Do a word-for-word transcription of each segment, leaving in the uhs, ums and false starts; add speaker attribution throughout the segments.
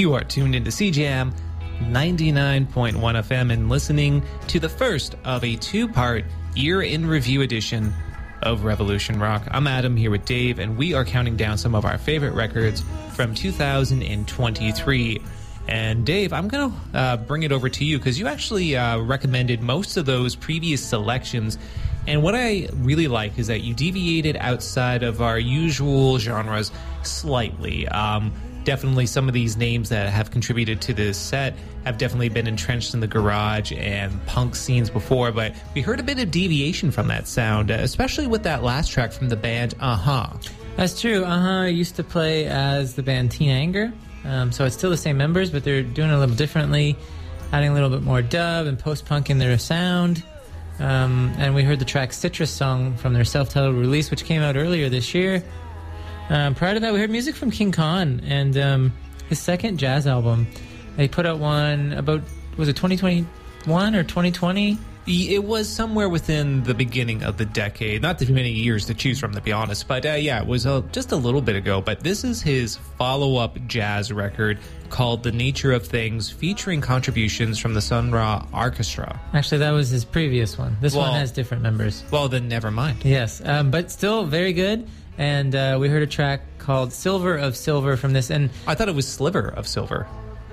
Speaker 1: You are tuned into C J M ninety-nine point one F M and listening to the first of a two-part Year in Review edition of Revolution Rock. I'm Adam here with Dave, and we are counting down some of our favorite records from two thousand twenty-three. And Dave, I'm going to uh, bring it over to you because you actually uh, recommended most of those previous selections. And what I really like is that you deviated outside of our usual genres slightly. Um, definitely some of these names that have contributed to this set have definitely been entrenched in the garage and punk scenes before, but we heard a bit of deviation from that sound, especially with that last track from the band Uh-huh.
Speaker 2: That's true. Uh-huh used to play as the band Teen Anger, um, so it's still the same members, but they're doing it a little differently, adding a little bit more dub and post-punk in their sound. Um, and we heard the track Citrus Song from their self-titled release, which came out earlier this year. Um, prior to that, we heard music from King Khan and um, his second jazz album. They put out one about, was it twenty twenty-one or twenty twenty?
Speaker 1: It was somewhere within the beginning of the decade. Not too many years to choose from, to be honest. But uh, yeah, it was uh, just a little bit ago. But this is his follow-up jazz record called The Nature of Things, featuring contributions from the Sun Ra Orchestra.
Speaker 2: Actually, that was his previous one. This
Speaker 1: well,
Speaker 2: one has different members.
Speaker 1: Well, then never mind.
Speaker 2: Yes, um, but still very good. And uh, we heard a track called Silver of Silver from this. And
Speaker 1: I thought it was Sliver of Silver.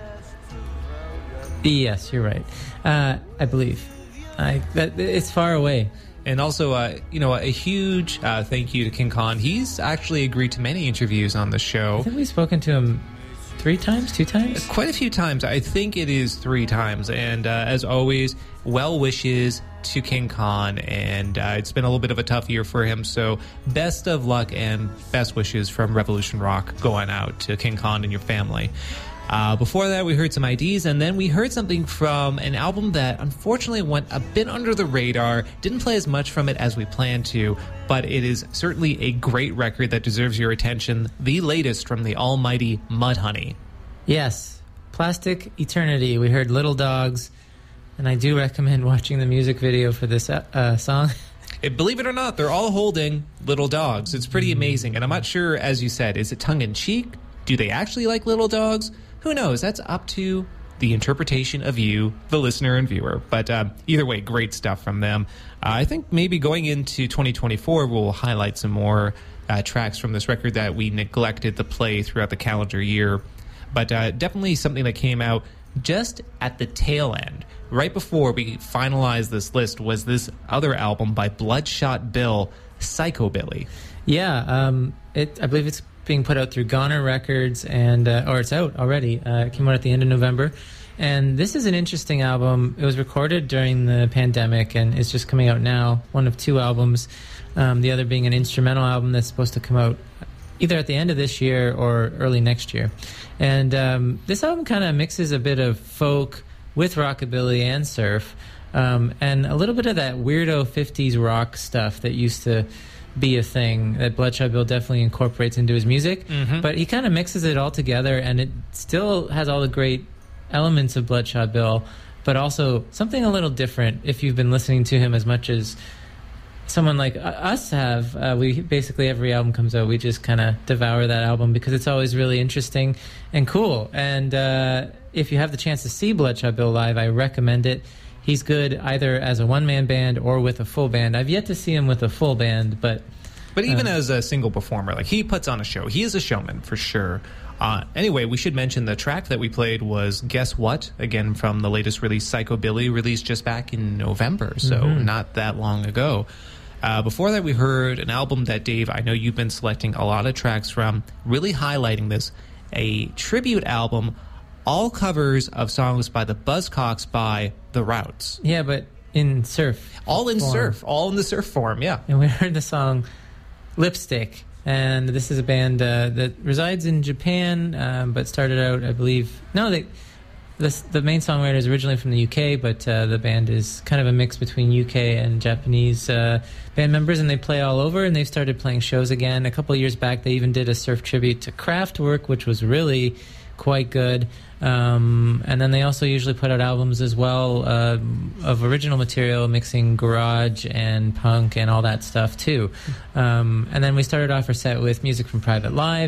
Speaker 2: Yes, you're right. Uh, I believe. I, that, it's far away.
Speaker 1: And also, uh, you know, a huge uh, thank you to King Khan. He's actually agreed to many interviews on the show.
Speaker 2: I think we've spoken to him three times, two times?
Speaker 1: Quite a few times. I think it is three times. And uh, as always, well wishes to King Khan. And uh, it's been a little bit of a tough year for him. So best of luck and best wishes from Revolution Rock going out to King Khan and your family. Uh, before that, we heard some I Ds, and then we heard something from an album that unfortunately went a bit under the radar. Didn't play as much from it as we planned to, but it is certainly a great record that deserves your attention. The latest from the almighty Mudhoney.
Speaker 2: Yes, Plastic Eternity. We heard Little Dogs, and I do recommend watching the music video for this uh, song.
Speaker 1: It, believe it or not, they're all holding little dogs. It's pretty amazing, and I'm not sure, as you said, is it tongue-in-cheek? Do they actually like little dogs? Who knows? That's up to the interpretation of you, the listener and viewer. But uh, either way, great stuff from them. Uh, I think maybe going into twenty twenty-four, we'll highlight some more uh, tracks from this record that we neglected to play throughout the calendar year. But uh, definitely something that came out just at the tail end. Right before we finalized this list was this other album by Bloodshot Bill, Psychobilly.
Speaker 2: Yeah, um, it, I believe it's being put out through Goner Records, and uh, or it's out already. Uh, it came out at the end of November, and this is an interesting album. It was recorded during the pandemic, and it's just coming out now. One of two albums, um, the other being an instrumental album that's supposed to come out either at the end of this year or early next year. And um, this album kind of mixes a bit of folk with rockabilly and surf, um, and a little bit of that weirdo fifties rock stuff that used to be a thing that Bloodshot Bill definitely incorporates into his music. Mm-hmm. But he kind of mixes it all together, and it still has all the great elements of Bloodshot Bill, but also something a little different. If you've been listening to him as much as someone like us have, uh, we basically every album comes out, we just kind of devour that album because it's always really interesting and cool. And uh, if you have the chance to see Bloodshot Bill live, I recommend it. He's good either as a one-man band or with a full band. I've yet to see him with a full band, but...
Speaker 1: But even
Speaker 2: uh,
Speaker 1: as a single performer, like he puts on a show. He is a showman, for sure. Uh, anyway, we should mention the track that we played was Guess What? Again, from the latest release, Psychobilly, released just back in November, so mm-hmm. not that long ago. Uh, before that, we heard an album that, Dave, I know you've been selecting a lot of tracks from, really highlighting this, a tribute album, all covers of songs by the Buzzcocks by The Routes.
Speaker 2: Yeah, but in surf.
Speaker 1: All in
Speaker 2: form.
Speaker 1: surf. All in the surf form, yeah.
Speaker 2: And we heard the song Lipstick. And this is a band uh, that resides in Japan, um, but started out, I believe... No, they, this, the main songwriter is originally from the U K, but uh, the band is kind of a mix between U K and Japanese uh, band members, and they play all over, and they've started playing shows again. A couple of years back, they even did a surf tribute to Kraftwerk, which was really quite good. Um, and then they also usually put out albums as well uh, of original material, mixing garage and punk and all that stuff too. Um, and then we started off our set with music from Private Lives,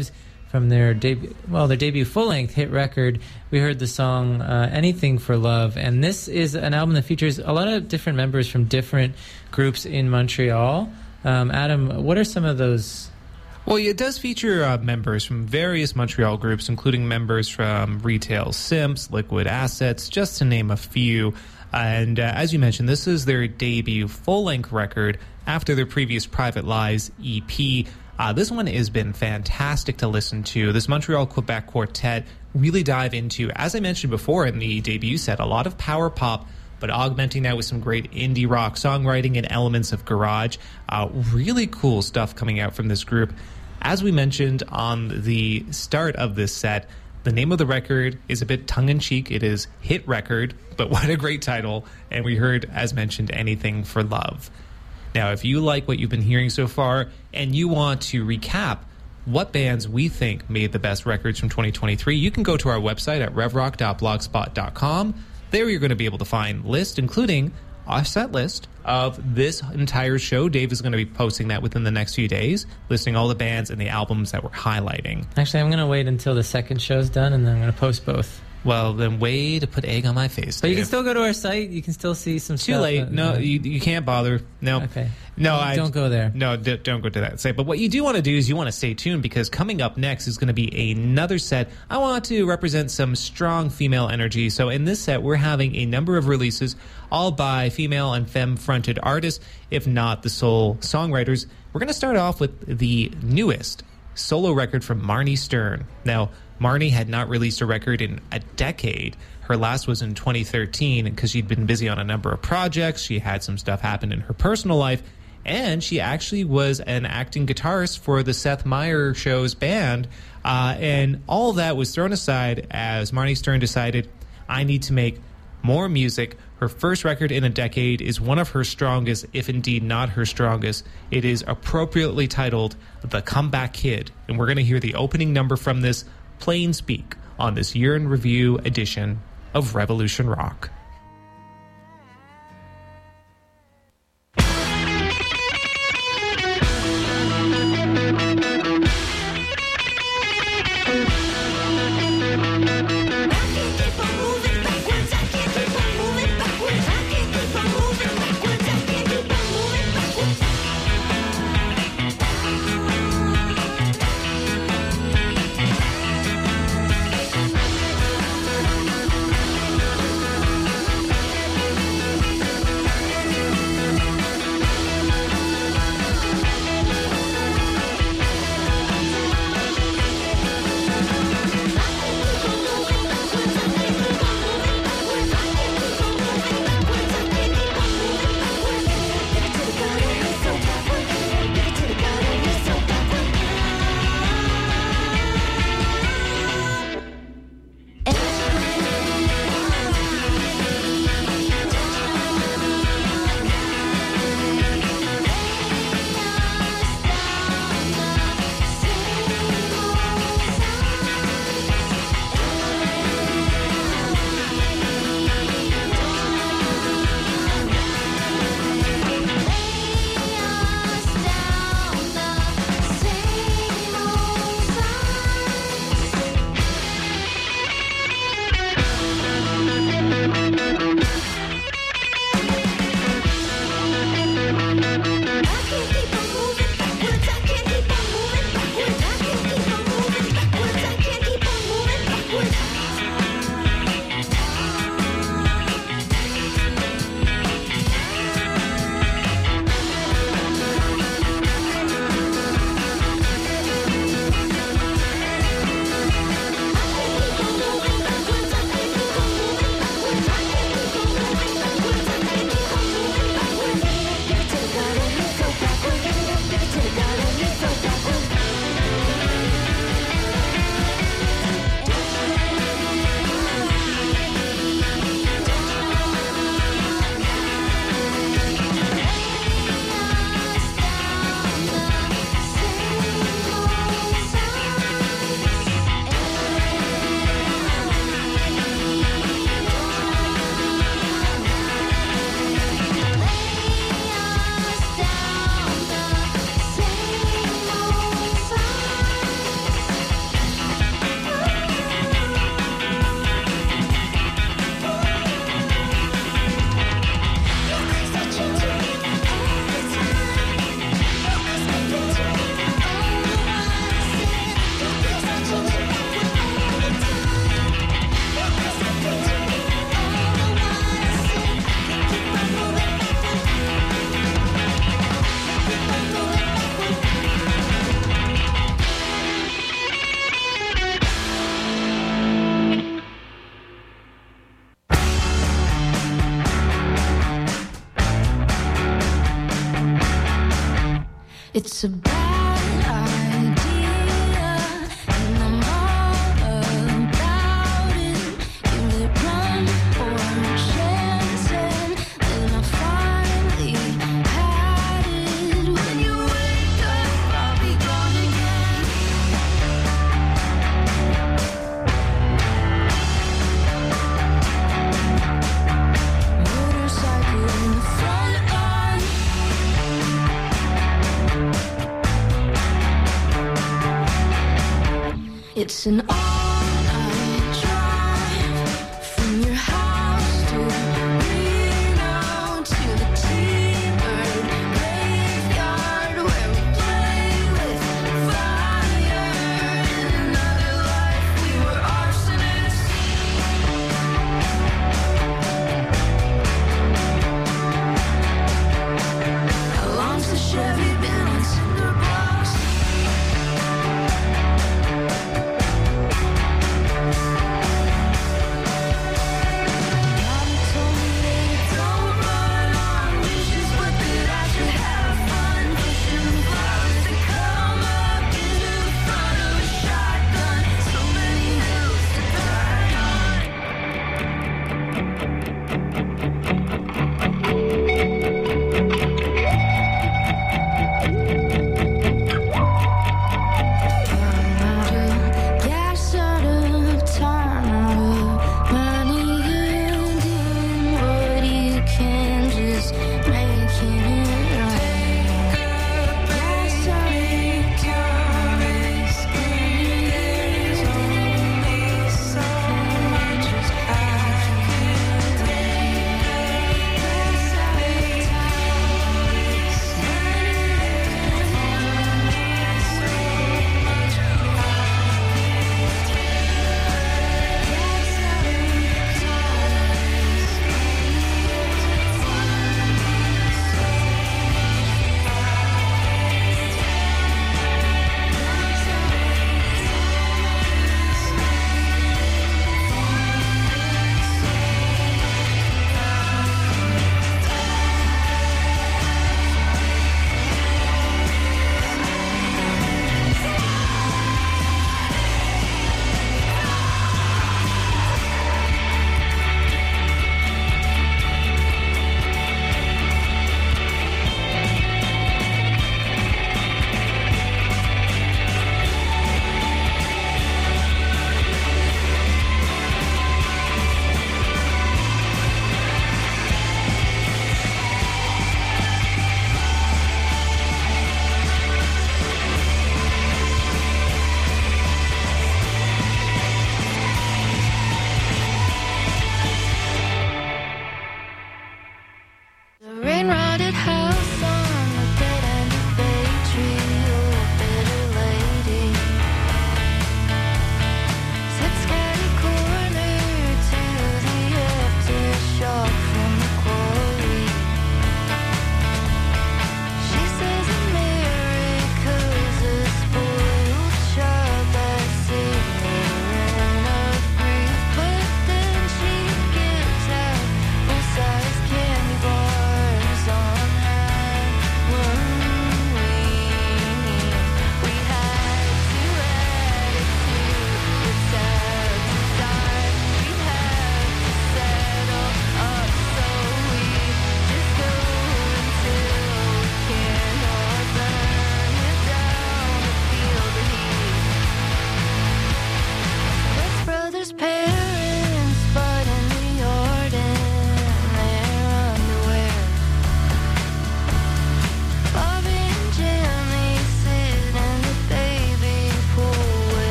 Speaker 2: from their debut, well, their debut full-length hit record. We heard the song uh, Anything for Love, and this is an album that features a lot of different members from different groups in Montreal. Um, Adam, what are some of those?
Speaker 1: Well, it does feature uh, members from various Montreal groups, including members from Retail Simps, Liquid Assets, just to name a few. And uh, as you mentioned, this is their debut full-length record after their previous Private Lies E P. Uh, this one has been fantastic to listen to. This Montreal-Quebec quartet really dive into, as I mentioned before in the debut set, a lot of power pop, but augmenting that with some great indie rock songwriting and elements of garage. Uh, really cool stuff coming out from this group. As we mentioned on the start of this set, the name of the record is a bit tongue-in-cheek. It is Hit Record, but what a great title. And we heard, as mentioned, Anything for Love. Now, if you like what you've been hearing so far and you want to recap what bands we think made the best records from twenty twenty-three, you can go to our website at revrock dot blogspot dot com. There you're going to be able to find lists, including a set list of this entire show. Dave is going to be posting that within the next few days, listing all the bands and the albums that we're highlighting.
Speaker 2: Actually, I'm going to wait until the second show's done, and then I'm going to post both.
Speaker 1: Well, then way to put egg on my face,
Speaker 2: But
Speaker 1: Dave.
Speaker 2: you can still go to our site. You can still see some
Speaker 1: Too
Speaker 2: stuff.
Speaker 1: late.
Speaker 2: Uh,
Speaker 1: No,
Speaker 2: uh,
Speaker 1: you, you can't bother. No.
Speaker 2: Okay.
Speaker 1: No,
Speaker 2: Don't
Speaker 1: I
Speaker 2: don't go there.
Speaker 1: No, d- don't go to that site. But what you do want to do is you want to stay tuned, because coming up next is going to be another set. I want to represent some strong female energy. So in this set, we're having a number of releases, all by female and femme-fronted artists, if not the sole songwriters. We're going to start off with the newest solo record from Marnie Stern. Now, Marnie had not released a record in a decade. Her last was in twenty thirteen because she'd been busy on a number of projects. She had some stuff happen in her personal life, and she actually was an acting guitarist for the Seth Meyer Show's band. Uh, and all of that was thrown aside as Marnie Stern decided, I need to make more music. Her first record in a decade is one of her strongest, if indeed not her strongest. It is appropriately titled The Comeback Kid, and we're going to hear the opening number from this, Plain Speak, on this Year in Review edition of Revolution Rock.
Speaker 3: We'll be right back. It's a bad idea, and I'm all about it. Give it one more chance, and then I finally had it. When you wake up, I'll be gone again. Motorcycle in the front lawn. It's an all-night drive from your house to Reno to the T-Bird graveyard where we play with fire. In another life, we were arsonists. How long's the Chevy been on cinder blocks?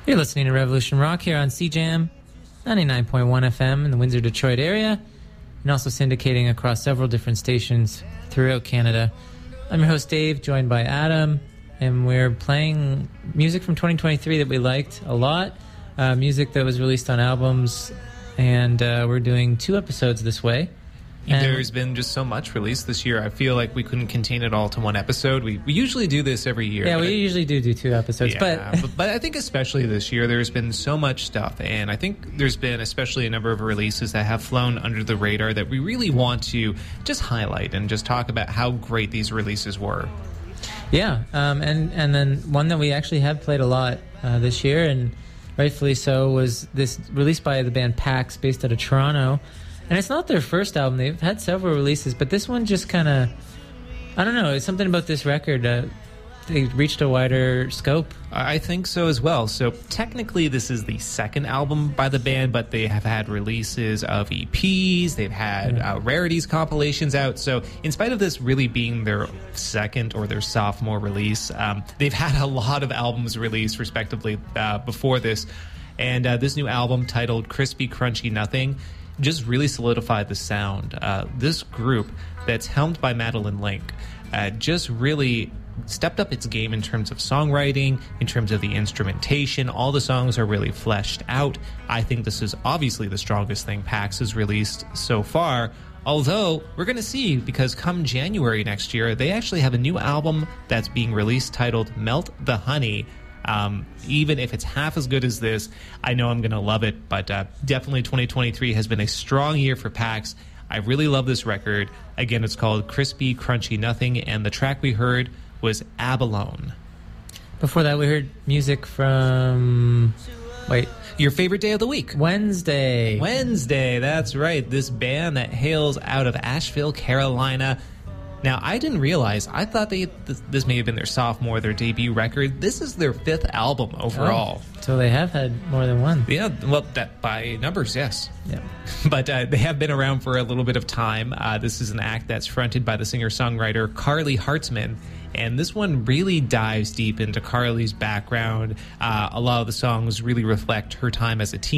Speaker 2: You're listening to Revolution Rock here on C Jam ninety-nine point one F M in the Windsor, Detroit area, and also syndicating across several different stations throughout Canada. I'm your host, Dave, joined by Adam, and we're playing music from twenty twenty-three that we liked a lot, uh, music that was released on albums, and uh, we're doing two episodes this way. And
Speaker 1: there's been just so much released this year. I feel like we couldn't contain it all to one episode. We we usually do this every year.
Speaker 2: Yeah, we
Speaker 1: it,
Speaker 2: usually do do two episodes.
Speaker 1: Yeah,
Speaker 2: but,
Speaker 1: but but I think especially this year, there's been so much stuff. And I think there's been especially a number of releases that have flown under the radar that we really want to just highlight and just talk about how great these releases were.
Speaker 2: Yeah, um, and, and then one that we actually have played a lot uh, this year, and rightfully so, was this released by the band Pax, based out of Toronto. And it's not their first album. They've had several releases, but this one just kind of, I don't know, it's something about this record. Uh, they reached a wider scope.
Speaker 1: I think so as well. So technically this is the second album by the band, but they have had releases of E Ps, they've had
Speaker 2: Yeah.
Speaker 1: uh, rarities compilations out. So in spite of this really being their second or their sophomore release, um, they've had a lot of albums released respectively uh, before this. And uh, this new album titled Crispy Crunchy Nothing just really solidified the sound. Uh, this group that's helmed by Madeline Link uh, just really stepped up its game in terms of songwriting, in terms of the instrumentation. All the songs are really fleshed out. I think this is obviously the strongest thing Pax has released so far. Although, we're going to see, because come January next year, they actually have a new album that's being released titled Melt the Honey. Um, even if it's half as good as this, I know I'm going to love it. But uh, definitely twenty twenty-three has been a strong year for Pax. I really love this record. Again, it's called Crispy Crunchy Nothing, and the track we heard was Abalone.
Speaker 2: Before that, we heard music from... Wait.
Speaker 1: Your favorite day of the week.
Speaker 2: Wednesday.
Speaker 1: Wednesday, that's right. This band that hails out of Asheville, Carolina. Now, I didn't realize, I thought they this, this may have been their sophomore, their debut record. This is their fifth album overall.
Speaker 2: Oh, so they have had more than one.
Speaker 1: Yeah, well, that by numbers, yes.
Speaker 2: Yeah.
Speaker 1: But uh, they have been around for a little bit of time. Uh, this is an act that's fronted by the singer-songwriter Carly Hartzman. And this one really dives deep into Carly's background. Uh, a lot of the songs really reflect her time as a teen.